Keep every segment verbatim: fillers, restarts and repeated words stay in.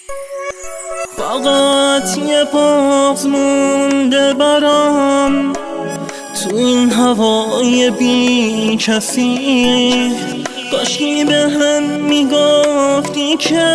فقط یه بغض مونده برام تو این هوای بی کسی. کاشکی به هم میگفتی که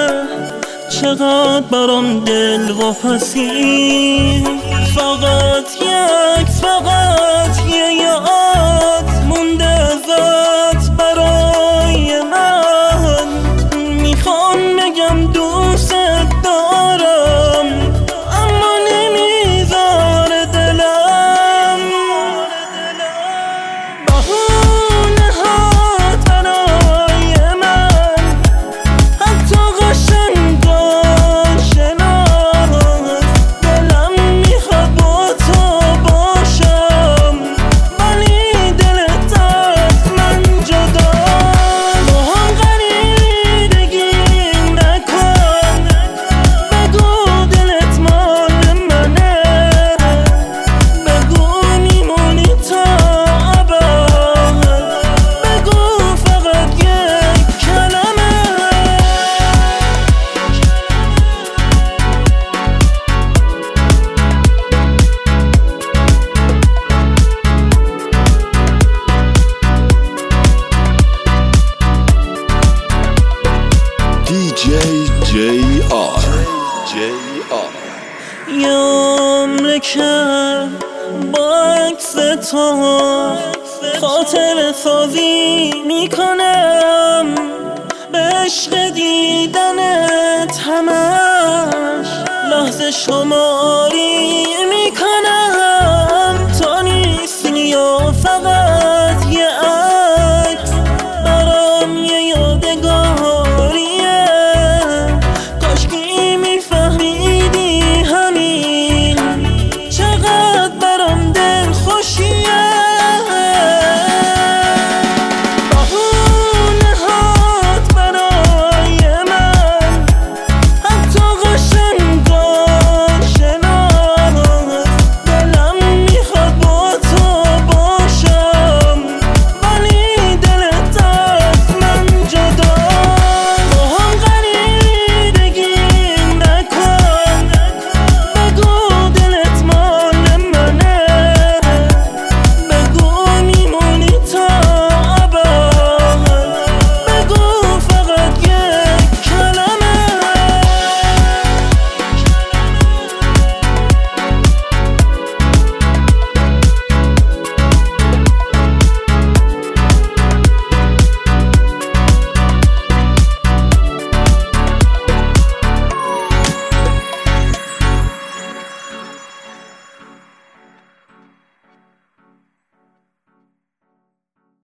چقدر برام دل و پسی. فقط یک فقط یه یاد مونده ازت برای من. میخوام بگم دوست دارم اما نمیذاره دلم. بهونه هات برای من حتی قشنگ شناس. دلم میخواد با تو باشم ولی دلت از من جداست. با هم غریبگی نکن، بگو دلت مال منه، بگو میمونی تا ابد، بگو فقط یک کلمه. دی جی جی آر جی آر یه عمره که با عکس تو خاطر سازی میکنم. به عشق دیدنت همش لحظه شماری